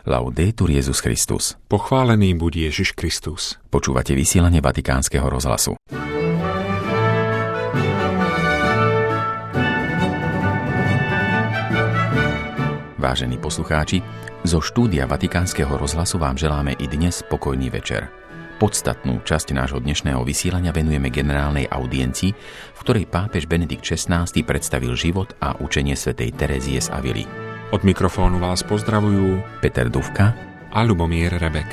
Laudetur Jesus Christus. Pochválený buď Ježiš Kristus. Počúvate vysielanie Vatikánskeho rozhlasu. Vážení poslucháči, zo štúdia Vatikánskeho rozhlasu vám želáme i dnes spokojný večer. Podstatnú časť nášho dnešného vysielania venujeme generálnej audiencii, v ktorej pápež Benedikt XVI predstavil život a učenie svätej Terézie z Avily. Od mikrofónu vás pozdravujú Peter Dufka a Ľubomír Rebek.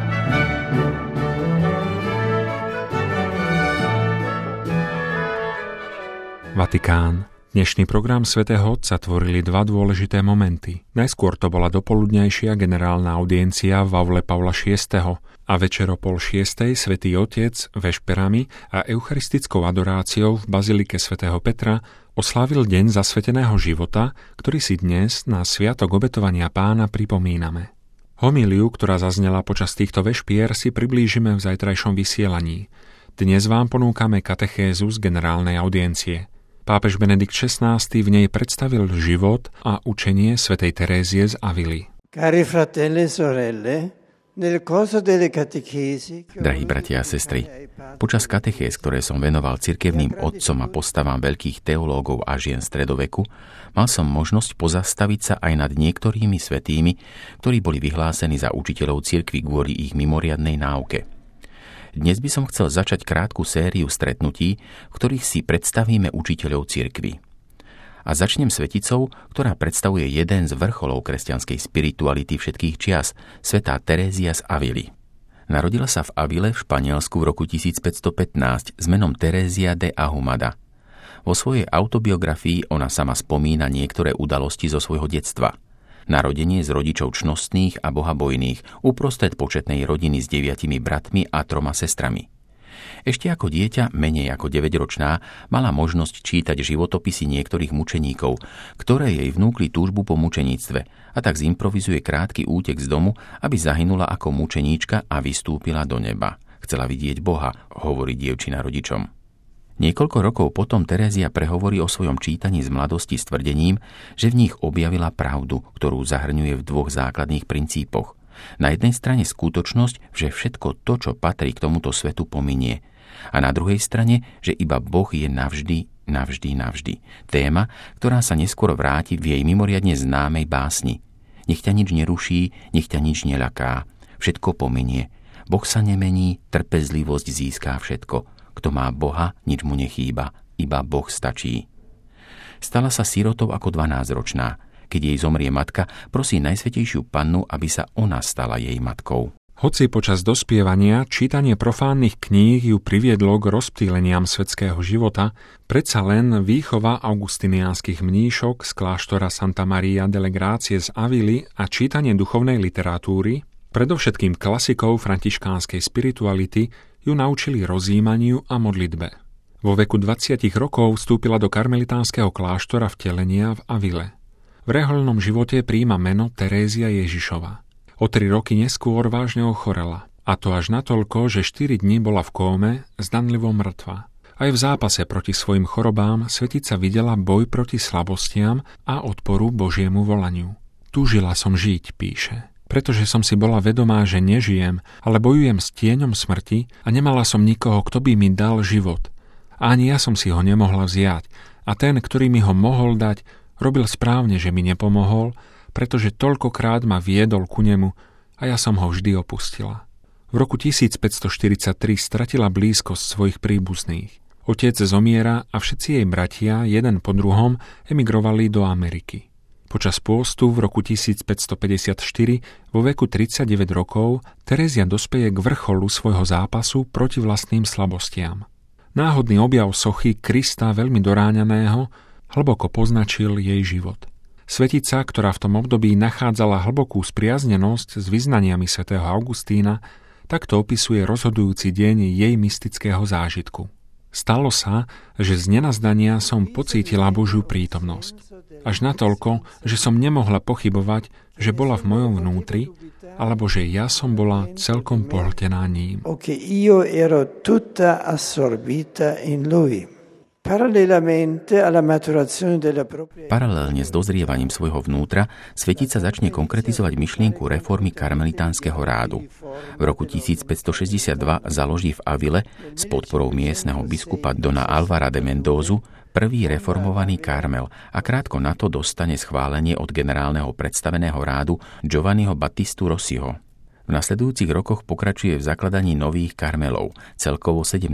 Vatikán. Dnešný program svätého Otca tvorili dva dôležité momenty. Najskôr to bola dopoludňajšia generálna audiencia v aule Pavla VI. A večer o 5:30 svätý Otec vešperami a eucharistickou adoráciou v bazilike svätého Petra oslávil deň zasveteného života, ktorý si dnes na sviatok obetovania Pána pripomíname. Homíliu, ktorá zaznela počas týchto vešpier, si priblížime v zajtrajšom vysielaní. Dnes vám ponúkame katechézu z generálnej audiencie. Pápež Benedikt XVI v nej predstavil život a učenie svätej Terézie z Avily. Cari fratelli e sorelle, nel corso delle catechesi... Drahí bratia a sestry, počas katechéz, ktoré som venoval cirkevným otcom a postavám veľkých teológov a žien stredoveku, mal som možnosť pozastaviť sa aj nad niektorými svätými, ktorí boli vyhlásení za učiteľov cirkvi kvôli ich mimoriadnej náuke. Dnes by som chcel začať krátku sériu stretnutí, v ktorých si predstavíme učiteľov cirkvi. A začnem sveticou, ktorá predstavuje jeden z vrcholov kresťanskej spirituality všetkých čias, svätá Terézia z Avily. Narodila sa v Avile v Španielsku v roku 1515 s menom Terézia de Ahumada. Vo svojej autobiografii ona sama spomína niektoré udalosti zo svojho detstva. Narodenie z rodičov čnostných a bohabojných, uprostred početnej rodiny s 9 bratmi a 3 sestrami. Ešte ako dieťa, menej ako 9-ročná, mala možnosť čítať životopisy niektorých mučeníkov, ktoré jej vnúkli túžbu po mučeníctve, a tak zimprovizuje krátky útek z domu, aby zahynula ako mučeníčka a vystúpila do neba. Chcela vidieť Boha, hovorí dievčina rodičom. Niekoľko rokov potom Terézia prehovorí o svojom čítaní z mladosti s tvrdením, že v nich objavila pravdu, ktorú zahrňuje v 2 základných princípoch. Na jednej strane skutočnosť, že všetko to, čo patrí k tomuto svetu, pominie. A na druhej strane, že iba Boh je navždy, navždy, navždy. Téma, ktorá sa neskôr vráti v jej mimoriadne známej básni. Nech ťa nič neruší, nech ťa nič neľaká. Všetko pominie. Boh sa nemení, trpezlivosť získá všetko. Kto má Boha, nič mu nechýba, iba Boh stačí. Stala sa sirotou ako 12-ročná. Keď jej zomrie matka, prosí Najsvätejšiu Pannu, aby sa ona stala jej matkou. Hoci počas dospievania čítanie profánnych kníh ju priviedlo k rozptýleniam svetského života, predsa len výchova augustiniánskych mníšok z kláštora Santa Maria delle Grazie z Avily a čítanie duchovnej literatúry, predovšetkým klasikov františkánskej spirituality, ju naučili rozjímaniu a modlitbe. Vo veku 20 rokov vstúpila do karmelitánskeho kláštora vtelenia v Avile. V rehoľnom živote prijíma meno Terézia Ježišova. O 3 roky neskôr vážne ochorela, a to až natoľko, že 4 dni bola v kóme, zdanlivo mŕtva. Aj v zápase proti svojim chorobám svetica videla boj proti slabostiam a odporu Božiemu volaniu. Túžila som žiť, píše. Pretože som si bola vedomá, že nežijem, ale bojujem s tieňom smrti a nemala som nikoho, kto by mi dal život. A ani ja som si ho nemohla vziať. A ten, ktorý mi ho mohol dať, robil správne, že mi nepomohol, pretože toľkokrát ma viedol ku nemu a ja som ho vždy opustila. V roku 1543 stratila blízkosť svojich príbuzných. Otec zomiera a všetci jej bratia, jeden po druhom, emigrovali do Ameriky. Počas pôstu v roku 1554 vo veku 39 rokov Terézia dospeje k vrcholu svojho zápasu proti vlastným slabostiam. Náhodný objav sochy Krista veľmi doráňaného hlboko poznačil jej život. Svetica, ktorá v tom období nachádzala hlbokú spriaznenosť s vyznaniami svätého Augustína, takto opisuje rozhodujúci deň jej mystického zážitku. Stalo sa, že z nenazdania som pocítila Božiu prítomnosť. Až natoľko, že som nemohla pochybovať, že bola v mojom vnútri, alebo že ja som bola celkom pohltená ním. Paralelne s dozrievaním svojho vnútra, svetica začne konkretizovať myšlienku reformy karmelitánskeho rádu. V roku 1562 založí v Avile s podporou miestneho biskupa Dona Alvara de Mendozu prvý reformovaný Karmel a krátko na to dostane schválenie od generálneho predstaveného rádu Giovanniho Battistu Rossiho. V nasledujúcich rokoch pokračuje v zakladaní nových Karmelov, celkovo 17.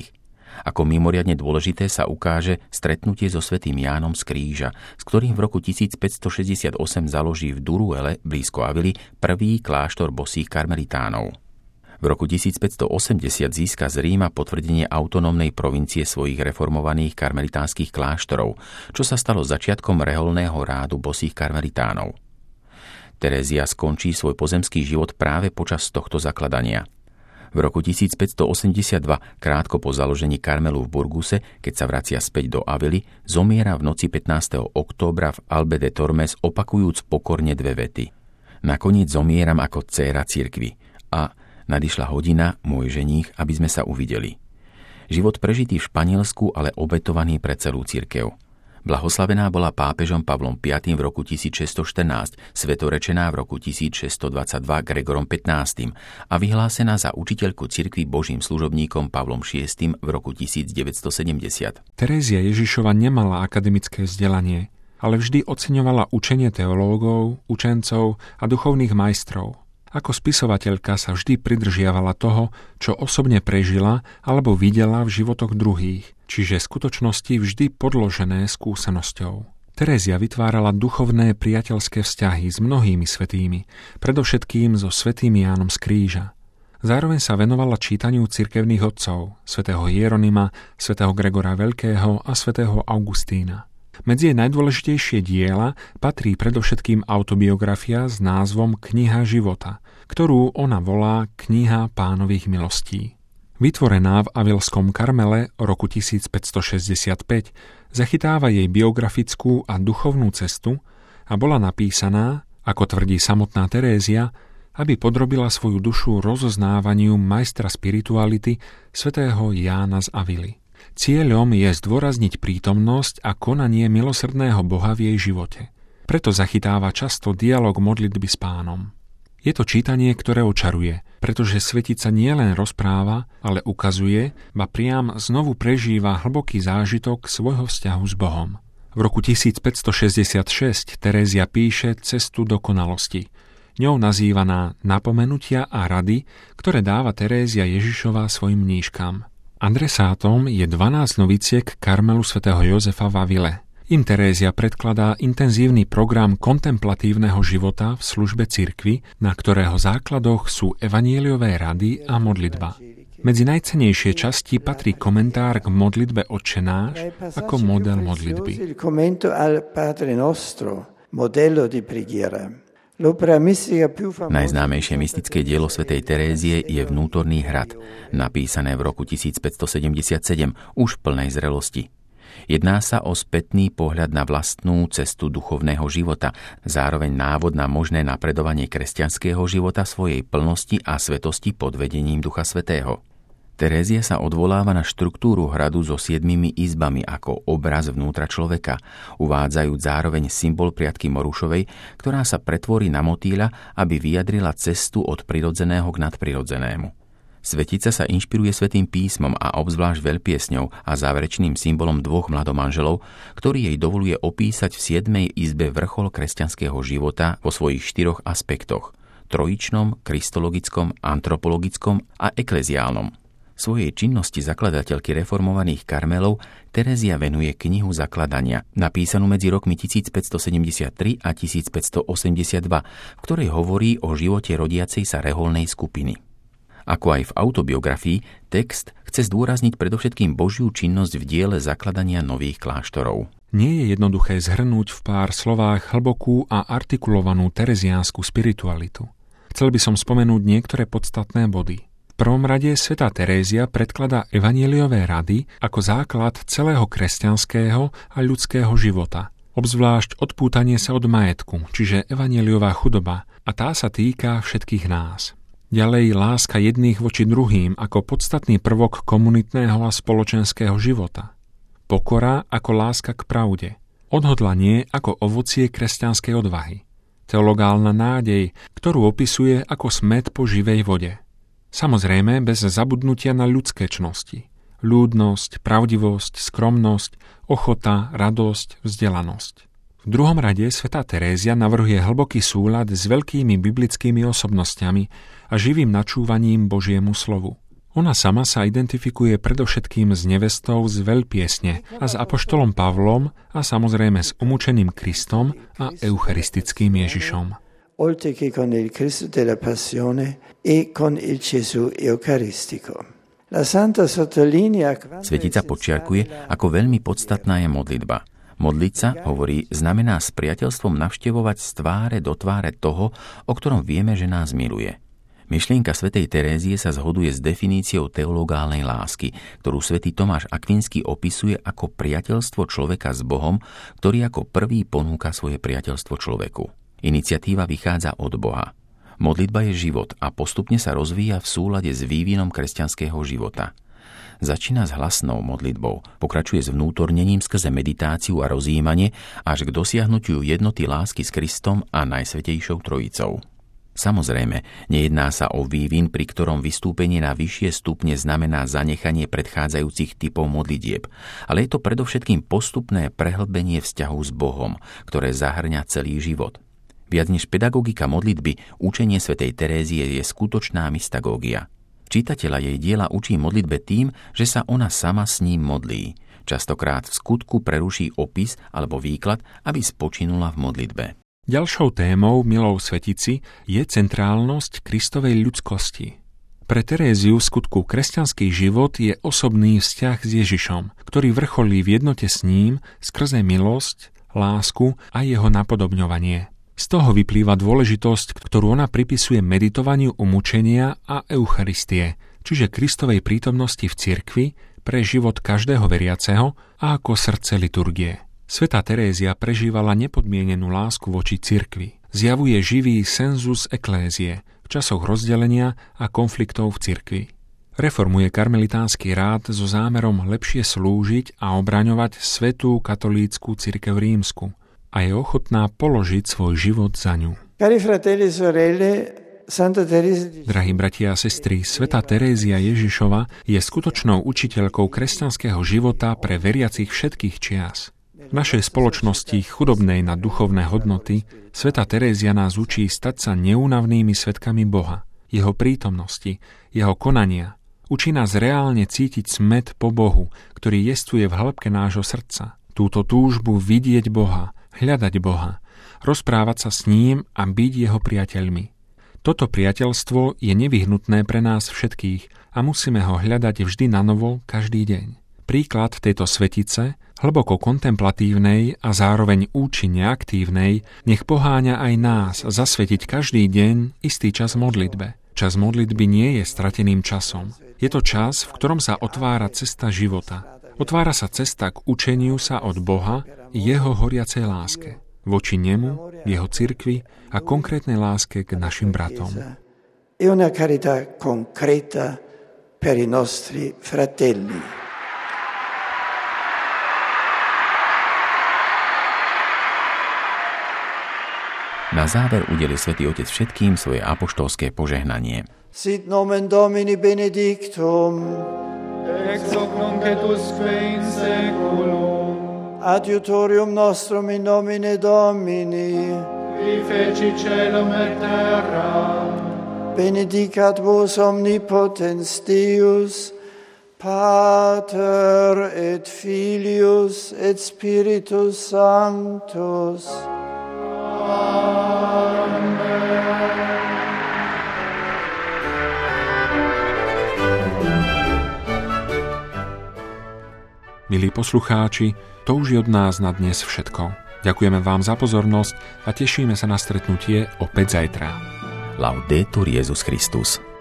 Ako mimoriadne dôležité sa ukáže stretnutie so svätým Jánom z Kríža, s ktorým v roku 1568 založí v Duruele, blízko Avily, prvý kláštor bosých karmelitánov. V roku 1580 získa z Ríma potvrdenie autonómnej provincie svojich reformovaných karmelitánskych kláštorov, čo sa stalo začiatkom reholného rádu bosých karmelitánov. Terézia skončí svoj pozemský život práve počas tohto zakladania. V roku 1582, krátko po založení Karmelu v Burguse, keď sa vracia späť do Avily, zomiera v noci 15. októbra v Albe de Tormes, opakujúc pokorne dve vety. Nakoniec zomieram ako dcéra cirkvi a nadišla hodina, môj ženích, aby sme sa uvideli. Život prežitý v Španielsku, ale obetovaný pre celú cirkev. Blahoslavená bola pápežom Pavlom V v roku 1614, svetorečená v roku 1622 Gregorom XV a vyhlásená za učiteľku cirkvi Božím služobníkom Pavlom VI v roku 1970. Terézia Ježišova nemala akademické vzdelanie, ale vždy oceňovala učenie teológov, učencov a duchovných majstrov. Ako spisovateľka sa vždy pridržiavala toho, čo osobne prežila alebo videla v životoch druhých, čiže skutočnosti vždy podložené skúsenosťou. Terézia vytvárala duchovné priateľské vzťahy s mnohými svätými, predovšetkým so svätým Jánom z Kríža. Zároveň sa venovala čítaniu cirkevných otcov, svätého Hieronima, svätého Gregora Veľkého a svätého Augustína. Medzi jej najdôležitejšie diela patrí predovšetkým autobiografia s názvom Kniha života, ktorú ona volá Kniha Pánových milostí. Vytvorená v Avilskom Karmele roku 1565, zachytáva jej biografickú a duchovnú cestu a bola napísaná, ako tvrdí samotná Terézia, aby podrobila svoju dušu rozoznávaniu majstra spirituality svätého Jána z Avily. Cieľom je zdôrazniť prítomnosť a konanie milosrdného Boha v jej živote. Preto zachytáva často dialog modlitby s Pánom. Je to čítanie, ktoré očaruje, pretože svetica nielen rozpráva, ale ukazuje, ba priam znovu prežíva hlboký zážitok svojho vzťahu s Bohom. V roku 1566 Terézia píše Cestu dokonalosti, ňou nazývaná Napomenutia a rady, ktoré dáva Terézia Ježišova svojim mníškam. Adresátom je 12 noviciek Karmelu svätého Jozefa v Avile. Im Terézia predkladá intenzívny program kontemplatívneho života v službe cirkvi, na ktorého základoch sú evanjeliové rady a modlitba. Medzi najcennejšie časti patrí komentár k modlitbe Otčenáš ako model modlitby. Najznámejšie mystické dielo svätej Terézie je Vnútorný hrad, napísané v roku 1577, už v plnej zrelosti. Jedná sa o spätný pohľad na vlastnú cestu duchovného života, zároveň návod na možné napredovanie kresťanského života svojej plnosti a svetosti pod vedením Ducha Svätého. Terézia sa odvoláva na štruktúru hradu so 7 izbami ako obraz vnútra človeka, uvádzajúc zároveň symbol priatky Morušovej, ktorá sa pretvorí na motýľa, aby vyjadrila cestu od prirodzeného k nadprirodzenému. Svetica sa inšpiruje Svätým písmom a obzvlášť veľpiesňou a záverečným symbolom dvoch mladomanželov, ktorý jej dovoluje opísať v 7. izbe vrchol kresťanského života vo svojich 4 aspektoch: trojičnom, kristologickom, antropologickom a ekleziálnom. Svojej činnosti zakladateľky reformovaných Karmelov Terézia venuje knihu zakladania, napísanú medzi rokmi 1573 a 1582, v ktorej hovorí o živote rodiacej sa reholnej skupiny. Ako aj v autobiografii, text chce zdôrazniť predovšetkým Božiu činnosť v diele zakladania nových kláštorov. Nie je jednoduché zhrnúť v pár slovách hlbokú a artikulovanú tereziánsku spiritualitu. Chcel by som spomenúť niektoré podstatné body. V prvom rade svätá Terézia predkladá evanjeliové rady ako základ celého kresťanského a ľudského života. Obzvlášť odpútanie sa od majetku, čiže evanjeliová chudoba, a tá sa týka všetkých nás. Ďalej láska jedných voči druhým ako podstatný prvok komunitného a spoločenského života. pokora ako láska k pravde, odhodlanie ako ovocie kresťanskej odvahy, teologálna nádej, ktorú opisuje ako smäd po živej vode. Samozrejme bez zabudnutia na ľudské čnosti, ľúdnosť, pravdivosť, skromnosť, ochota, radosť, vzdelanosť. V druhom rade svätá Terézia navrhuje hlboký súlad s veľkými biblickými osobnostiami a živým načúvaním Božiemu slovu. Ona sama sa identifikuje predovšetkým s nevestou z veľpiesne a s apoštolom Pavlom a samozrejme s umúčeným Kristom a eucharistickým Ježišom. Oltre che con il Cristo della Passione e con il Gesù Eucaristico. Svetica podčiarkuje, ako veľmi podstatná je modlitba. Modliť sa, hovorí, znamená s priateľstvom navštevovať z tváre do tváre toho, o ktorom vieme, že nás miluje. Myšlienka svätej Terézie sa zhoduje s definíciou teologálnej lásky, ktorú svätý Tomáš Akvinský opisuje ako priateľstvo človeka s Bohom, ktorý ako prvý ponúka svoje priateľstvo človeku. Iniciatíva vychádza od Boha. Modlitba je život a postupne sa rozvíja v súlade s vývinom kresťanského života. Začína s hlasnou modlitbou, pokračuje s vnútornením skrze meditáciu a rozjímanie až k dosiahnutiu jednoty lásky s Kristom a Najsvätejšou Trojicou. Samozrejme, nejedná sa o vývin, pri ktorom vystúpenie na vyššie stupne znamená zanechanie predchádzajúcich typov modlitieb, ale je to predovšetkým postupné prehlbenie vzťahu s Bohom, ktoré zahŕňa celý život. Viac než pedagogika modlitby, učenie svätej Terézie je skutočná mystagógia. Čitateľa jej diela učí modlitbe tým, že sa ona sama s ním modlí. Častokrát v skutku preruší opis alebo výklad, aby spočinula v modlitbe. Ďalšou témou milou svetici je centrálnosť Kristovej ľudskosti. Pre Teréziu v skutku kresťanský život je osobný vzťah s Ježišom, ktorý vrcholí v jednote s ním skrze milosť, lásku a jeho napodobňovanie. Z toho vyplýva dôležitosť, ktorú ona pripisuje meditovaniu umúčenia a Eucharistie, čiže Kristovej prítomnosti v cirkvi pre život každého veriaceho a ako srdce liturgie. Svätá Terézia prežívala nepodmienenú lásku voči cirkvi. Zjavuje živý sensus ecclésie v časoch rozdelenia a konfliktov v cirkvi. Reformuje karmelitánsky rád so zámerom lepšie slúžiť a obraňovať svätú katolícku cirkev rímsku a je ochotná položiť svoj život za ňu. Drahí bratia a sestry, svätá Terézia Ježišova je skutočnou učiteľkou kresťanského života pre veriacich všetkých čias. V našej spoločnosti chudobnej na duchovné hodnoty svätá Terézia nás učí stať sa neúnavnými svedkami Boha, jeho prítomnosti, jeho konania. Učí nás reálne cítiť smäd po Bohu, ktorý jestvuje v hĺbke nášho srdca. Túto túžbu vidieť Boha, hľadať Boha, rozprávať sa s ním a byť jeho priateľmi. Toto priateľstvo je nevyhnutné pre nás všetkých a musíme ho hľadať vždy nanovo každý deň. Príklad tejto svetice, hlboko kontemplatívnej a zároveň účinne aktívnej, nech poháňa aj nás zasvetiť každý deň istý čas modlitbe. Čas modlitby nie je strateným časom. Je to čas, v ktorom sa otvára cesta života. Otvára sa cesta k učeniu sa od Boha jeho horiacej láske, voči nemu, jeho cirkvi a konkrétnej láske k našim bratom. E una carità concreta per i nostri fratelli. Na záver udelil Svätý Otec všetkým svoje apoštolské požehnanie. Sit nomen Domini benedictum, ex hoc nunc et usque in saeculum. Adiutorium nostrum in nomine Domini, Qui feci caelum et terra. benedicat vos omnipotens Deus, Pater et Filius et Spiritus Sanctus. Milí poslucháči, to už je od nás na dnes všetko. Ďakujeme vám za pozornosť a tešíme sa na stretnutie opäť zajtra. Laudetur Jesus Christus.